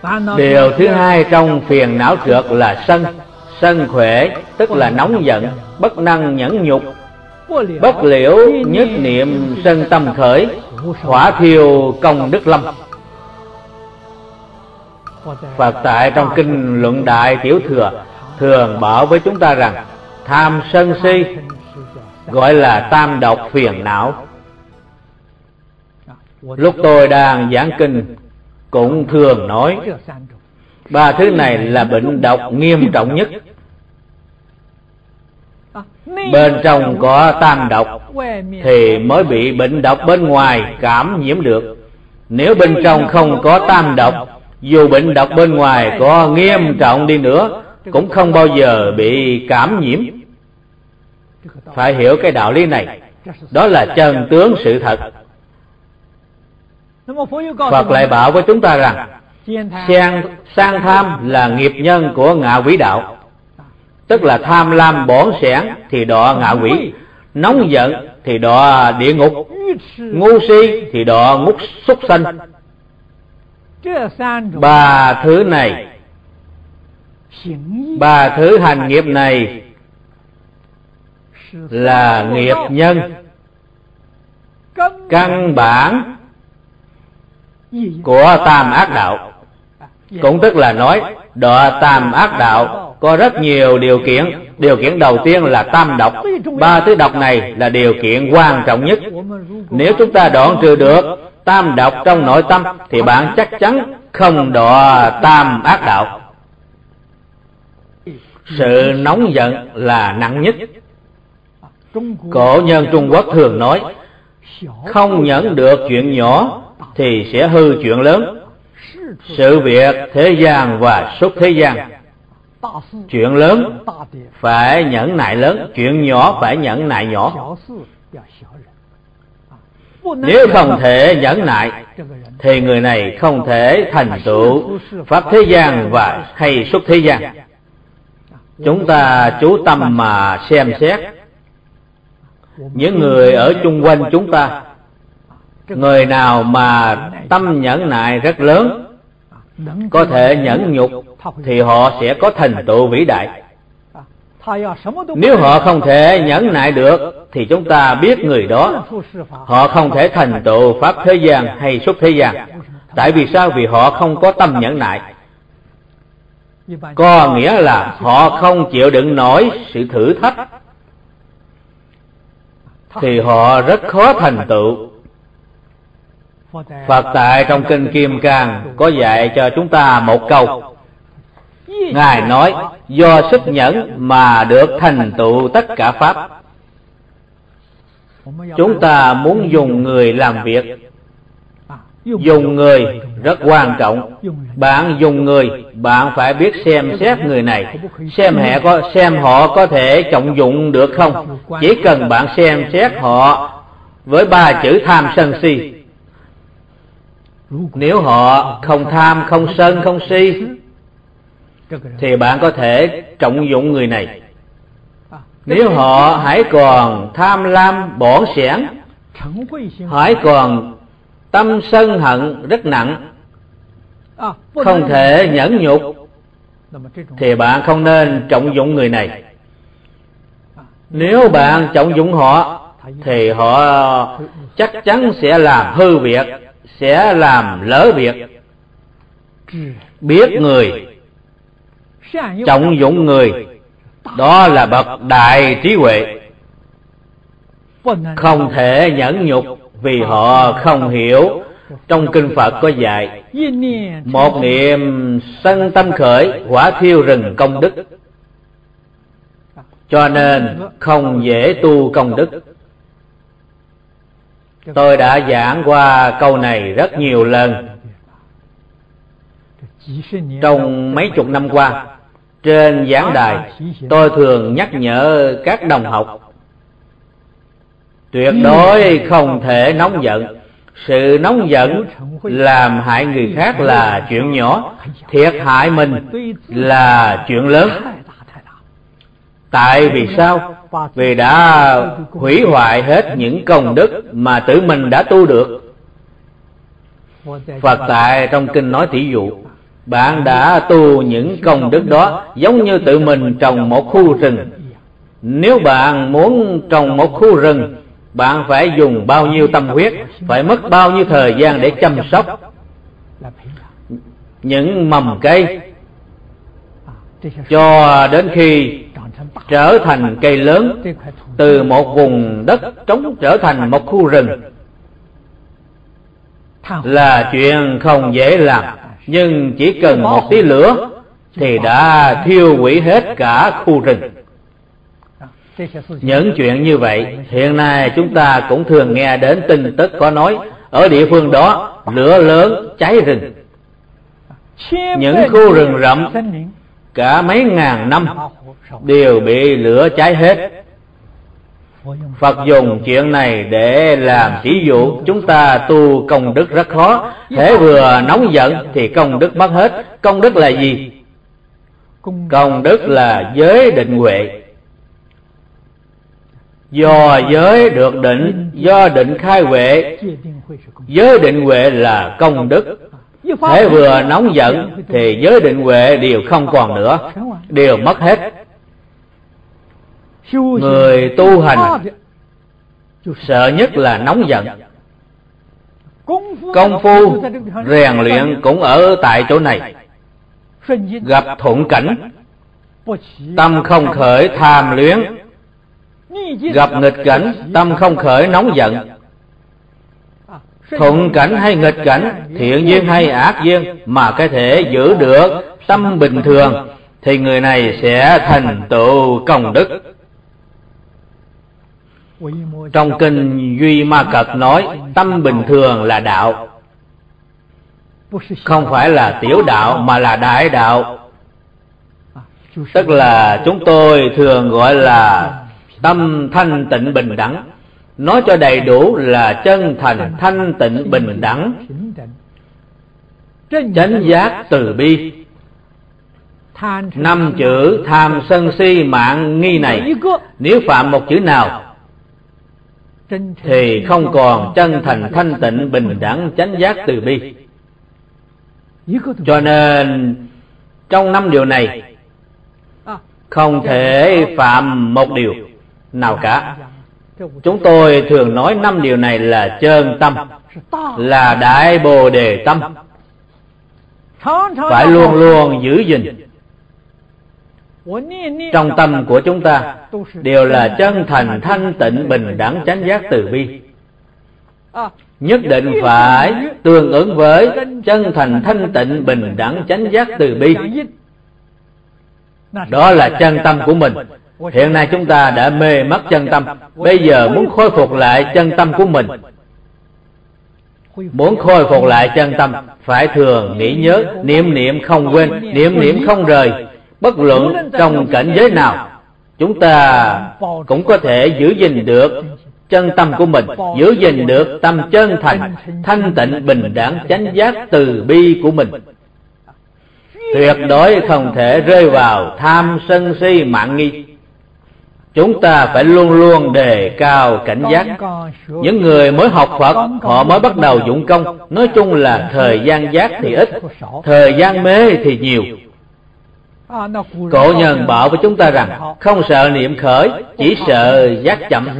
Điều thứ hai trong phiền não trượt là sân. Sân khỏe tức là nóng giận, bất năng nhẫn nhục, bất liễu nhất niệm sân tâm khởi, hỏa thiêu công đức lâm. Phật tại trong kinh Luận Đại Tiểu Thừa thường bảo với chúng ta rằng tham sân si gọi là tam độc phiền não. Lúc tôi đang giảng kinh cũng thường nói ba thứ này là bệnh độc nghiêm trọng nhất. Bên trong có tam độc thì mới bị bệnh độc bên ngoài cảm nhiễm được. Nếu bên trong không có tam độc, dù bệnh độc bên ngoài có nghiêm trọng đi nữa cũng không bao giờ bị cảm nhiễm. Phải hiểu cái đạo lý này, đó là chân tướng sự thật. Phật lại bảo với chúng ta rằng sang tham là nghiệp nhân của ngạ quỷ đạo, tức là tham lam bỏn sẻn thì đọa ngạ quỷ, nóng giận thì đọa địa ngục, ngu si thì đọa ngục súc sanh. Ba thứ này, ba thứ hành nghiệp này là nghiệp nhân căn bản của tam ác đạo. Cũng tức là nói đọa tam ác đạo có rất nhiều điều kiện. Điều kiện đầu tiên là tam độc. Ba thứ độc này là điều kiện quan trọng nhất. Nếu chúng ta đoạn trừ được tam độc trong nội tâm thì bạn chắc chắn không đọa tam ác đạo. Sự nóng giận là nặng nhất. Cổ nhân Trung Quốc thường nói không nhẫn được chuyện nhỏ thì sẽ hư chuyện lớn. Sự việc thế gian và xuất thế gian, chuyện lớn phải nhẫn nại lớn, chuyện nhỏ phải nhẫn nại nhỏ. Nếu không thể nhẫn nại thì người này không thể thành tựu pháp thế gian và hay xuất thế gian. Chúng ta chú tâm mà xem xét những người ở chung quanh chúng ta, người nào mà tâm nhẫn nại rất lớn, có thể nhẫn nhục thì họ sẽ có thành tựu vĩ đại. Nếu họ không thể nhẫn nại được thì chúng ta biết người đó họ không thể thành tựu pháp thế gian hay xuất thế gian. Tại vì sao? Vì họ không có tâm nhẫn nại. Có nghĩa là họ không chịu đựng nổi sự thử thách thì họ rất khó thành tựu. Phật tại trong kinh Kim Cang có dạy cho chúng ta một câu. Ngài nói do sức nhẫn mà được thành tựu tất cả pháp. Chúng ta muốn dùng người làm việc, dùng người rất quan trọng. Bạn dùng người, bạn phải biết xem xét người này, xem họ có thể trọng dụng được không. Chỉ cần bạn xem xét họ với ba chữ tham sân si, nếu họ không tham, không sân, không si thì bạn có thể trọng dụng người này. Nếu họ hãy còn tham lam bỏn sẻn, hãy còn tâm sân hận rất nặng, không thể nhẫn nhục thì bạn không nên trọng dụng người này. Nếu bạn trọng dụng họ thì họ chắc chắn sẽ làm hư việc, sẽ làm lỡ việc. Biết người, trọng dụng người, đó là bậc đại trí huệ. Không thể nhẫn nhục vì họ không hiểu. Trong kinh Phật có dạy một niệm sân tâm khởi, hỏa thiêu rừng công đức. Cho nên không dễ tu công đức. Tôi đã giảng qua câu này rất nhiều lần. Trong mấy chục năm qua, trên giảng đài tôi thường nhắc nhở các đồng học tuyệt đối không thể nóng giận. Sự nóng giận làm hại người khác là chuyện nhỏ, thiệt hại mình là chuyện lớn. Tại vì sao? Vì đã hủy hoại hết những công đức mà tự mình đã tu được. Phật tại trong kinh nói thí dụ, bạn đã tu những công đức đó giống như tự mình trồng một khu rừng. Nếu bạn muốn trồng một khu rừng, bạn phải dùng bao nhiêu tâm huyết, phải mất bao nhiêu thời gian để chăm sóc những mầm cây cho đến khi trở thành cây lớn, từ một vùng đất trống trở thành một khu rừng, là chuyện không dễ làm. Nhưng chỉ cần một tí lửa thì đã thiêu hủy hết cả khu rừng. Những chuyện như vậy hiện nay chúng ta cũng thường nghe đến tin tức có nói ở địa phương đó lửa lớn cháy rừng. Những khu rừng rậm cả mấy ngàn năm đều bị lửa cháy hết. Phật dùng chuyện này để làm ví dụ chúng ta tu công đức rất khó. Thế vừa nóng giận thì công đức mất hết. Công đức là gì? Công đức là giới định huệ. Do giới được định, do định khai huệ, giới định huệ là công đức. Thế vừa nóng giận thì giới định huệ đều không còn nữa, đều mất hết. Người tu hành sợ nhất là nóng giận. Công phu rèn luyện cũng ở tại chỗ này. Gặp thuận cảnh, tâm không khởi tham luyến. Gặp nghịch cảnh, tâm không khởi nóng giận. Thuận cảnh hay nghịch cảnh, thiện duyên hay ác duyên, mà có thể giữ được tâm bình thường thì người này sẽ thành tựu công đức. Trong kinh Duy Ma Cật nói tâm bình thường là đạo, không phải là tiểu đạo mà là đại đạo. Tức là chúng tôi thường gọi là tâm thanh tịnh bình đẳng. Nói cho đầy đủ là chân thành thanh tịnh bình đẳng, chánh giác từ bi. 5 chữ tham sân si mạng nghi này, nếu phạm một chữ nào thì không còn chân thành thanh tịnh bình đẳng chánh giác từ bi. Cho nên trong 5 điều này không thể phạm một điều nào cả. Chúng tôi thường nói 5 điều này là chân tâm, là đại bồ đề tâm, phải luôn luôn giữ gìn. Trong tâm của chúng ta đều là chân thành thanh tịnh bình đẳng chánh giác từ bi. Nhất định phải tương ứng với chân thành thanh tịnh bình đẳng chánh giác từ bi. Đó là chân tâm của mình. Hiện nay chúng ta đã mê mất chân tâm, bây giờ muốn khôi phục lại chân tâm của mình. Muốn khôi phục lại chân tâm phải thường nghĩ nhớ, niệm niệm không quên, niệm niệm không rời. Bất luận trong cảnh giới nào, chúng ta cũng có thể giữ gìn được chân tâm của mình, giữ gìn được tâm chân thành, thanh tịnh bình đẳng chánh giác từ bi của mình. Tuyệt đối không thể rơi vào tham sân si mạng nghi. Chúng ta phải luôn luôn đề cao cảnh giác. Những người mới học Phật, họ mới bắt đầu dụng công, nói chung là thời gian giác thì ít, thời gian mê thì nhiều. Cổ nhân bảo với chúng ta rằng không sợ niệm khởi, chỉ sợ giác chậm.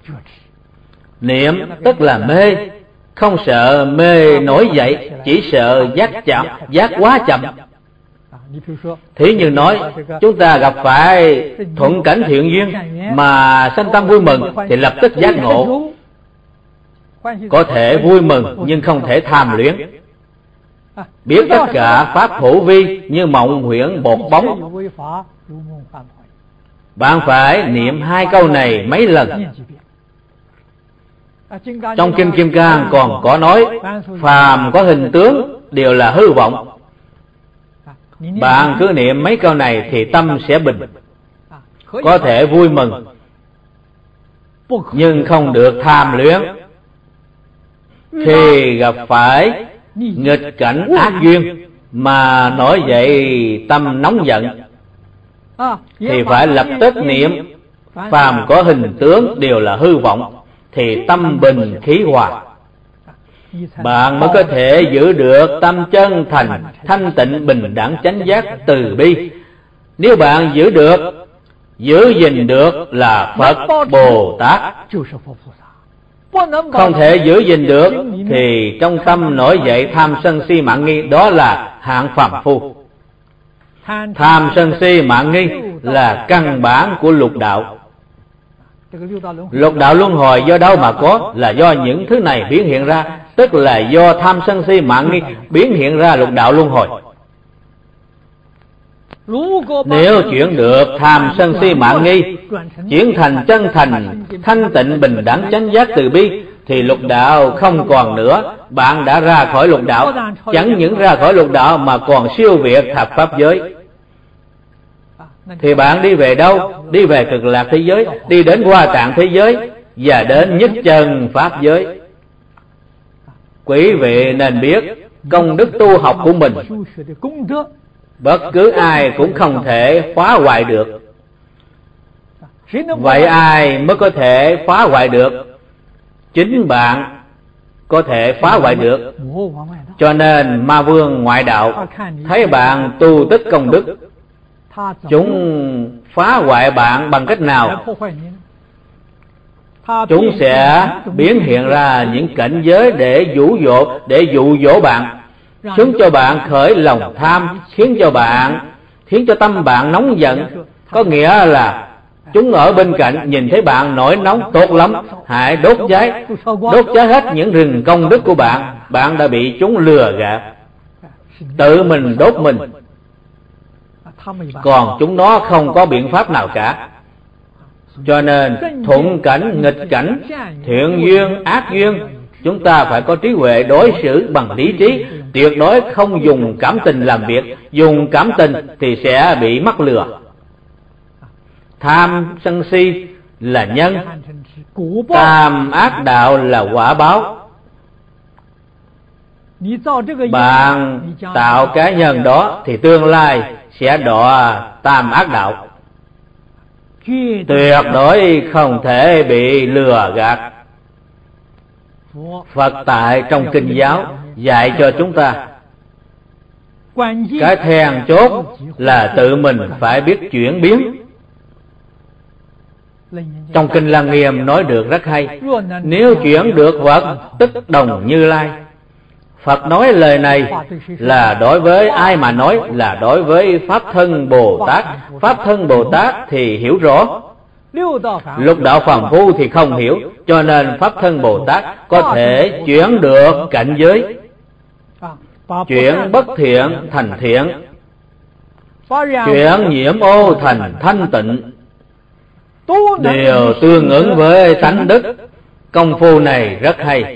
Niệm tức là mê, không sợ mê nổi dậy, chỉ sợ giác chậm, giác quá chậm. Thí như nói chúng ta gặp phải thuận cảnh thiện duyên mà sanh tâm vui mừng thì lập tức giác ngộ. Có thể vui mừng nhưng không thể tham luyến. Biết tất cả pháp hữu vi như mộng huyễn bột bóng. Bạn phải niệm 2 câu này mấy lần. Trong kinh Kim Cang còn có nói phàm có hình tướng đều là hư vọng. Bạn cứ niệm mấy câu này thì tâm sẽ bình. Có thể vui mừng nhưng không được tham luyến. Khi gặp phải nghịch cảnh ác duyên mà nổi dậy tâm nóng giận thì phải lập tức niệm phàm có hình tướng đều là hư vọng, thì tâm bình khí hòa. bạn mới có thể giữ được tâm chân thành, thanh tịnh, bình đẳng, chánh giác, từ bi. Nếu bạn giữ gìn được là Phật Bồ Tát. Không thể giữ gìn được thì trong tâm nổi dậy tham sân si mạn nghi, đó là hạng phàm phu. Tham sân si mạn nghi là căn bản của lục đạo. Lục đạo luân hồi do đâu mà có? Là do những thứ này biến hiện ra, tức là do tham sân si mạn nghi biến hiện ra lục đạo luân hồi. Nếu chuyển được tham sân si mạn nghi chuyển thành chân thành, thanh tịnh, bình đẳng, chánh giác, từ bi, thì lục đạo không còn nữa. Bạn đã ra khỏi lục đạo, chẳng những ra khỏi lục đạo mà còn siêu việt thập pháp giới. Thì bạn đi về đâu? Đi về cực lạc thế giới, đi đến Hoa Tạng thế giới và đến nhất chân pháp giới. Quý vị nên biết công đức tu học của mình bất cứ ai cũng không thể phá hoại được. Vậy ai mới có thể phá hoại được? Chính bạn có thể phá hoại được. Cho nên ma vương ngoại đạo thấy bạn tu tích công đức, chúng phá hoại bạn bằng cách nào? Chúng sẽ biến hiện ra những cảnh giới để dụ dỗ bạn, khiến cho bạn khởi lòng tham, khiến cho tâm bạn nóng giận. Có nghĩa là chúng ở bên cạnh nhìn thấy bạn nổi nóng, tốt lắm, hãy đốt cháy hết những rừng công đức của bạn. Bạn đã bị chúng lừa gạt, tự mình đốt mình. Còn chúng nó không có biện pháp nào cả. Cho nên thuận cảnh, nghịch cảnh, thiện duyên, ác duyên, chúng ta phải có trí huệ đối xử bằng lý trí, tuyệt đối không dùng cảm tình làm việc. Dùng cảm tình thì sẽ bị mắc lừa. Tham sân si là nhân, tam ác đạo là quả báo. Bạn tạo cái nhân đó thì tương lai sẽ đọa tam ác đạo. Tuyệt đối không thể bị lừa gạt. Phật tại trong kinh giáo dạy cho chúng ta cái then chốt là tự mình phải biết chuyển biến. Trong kinh Lăng Nghiêm nói được rất hay: nếu chuyển được Phật tức đồng Như Lai. Phật nói lời này là đối với ai mà nói? Là đối với Pháp Thân Bồ Tát. Pháp Thân Bồ Tát thì hiểu rõ, lục đạo phàm phu thì không hiểu. Cho nên Pháp Thân Bồ Tát có thể chuyển được cảnh giới, chuyển bất thiện thành thiện, chuyển nhiễm ô thành thanh tịnh, đều tương ứng với tánh đức. Công phu này rất hay.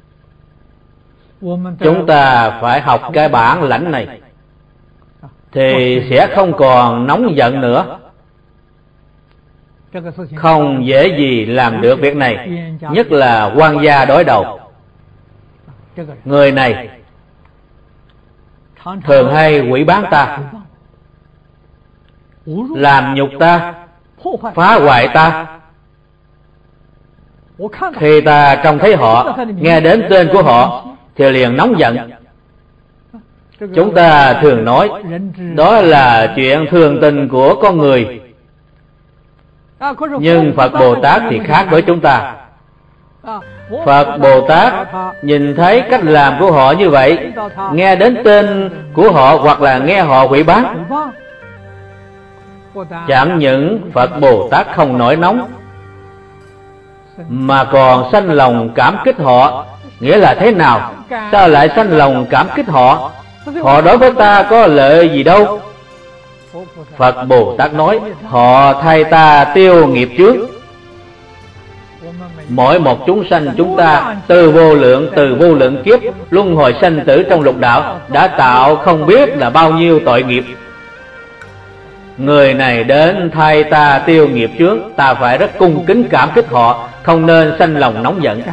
Chúng ta phải học cái bản lãnh này thì sẽ không còn nóng giận nữa. Không dễ gì làm được việc này, nhất là quan gia đối đầu. Người này thường hay quỷ bán ta, làm nhục ta, phá hoại ta. Khi ta trông thấy họ, nghe đến tên của họ thì liền nóng giận. Chúng ta thường nói đó là chuyện thường tình của con người. Nhưng Phật Bồ Tát thì khác với chúng ta. Phật Bồ Tát nhìn thấy cách làm của họ như vậy, nghe đến tên của họ hoặc là nghe họ quỷ bán, chẳng những Phật Bồ Tát không nổi nóng mà còn sanh lòng cảm kích họ. Nghĩa là thế nào? Sao lại sanh lòng cảm kích họ? Họ đối với ta có lợi gì đâu. Phật Bồ Tát nói họ thay ta tiêu nghiệp chướng. Mỗi một chúng sanh chúng ta từ vô lượng kiếp luân hồi sanh tử trong lục đạo đã tạo không biết là bao nhiêu tội nghiệp. Người này đến thay ta tiêu nghiệp chướng, ta phải rất cung kính cảm kích họ, không nên sanh lòng nóng giận.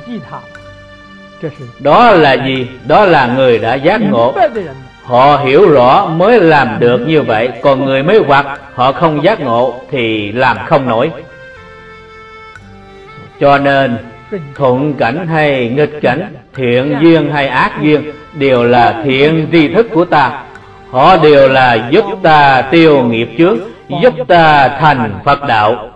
Đó là gì? Đó là người đã giác ngộ. Họ hiểu rõ mới làm được như vậy. Còn người mê hoặc, họ không giác ngộ thì làm không nổi. Cho nên thuận cảnh hay nghịch cảnh, thiện duyên hay ác duyên, đều là thiện tri thức của ta. Họ đều là giúp ta tiêu nghiệp chướng, giúp ta thành Phật đạo.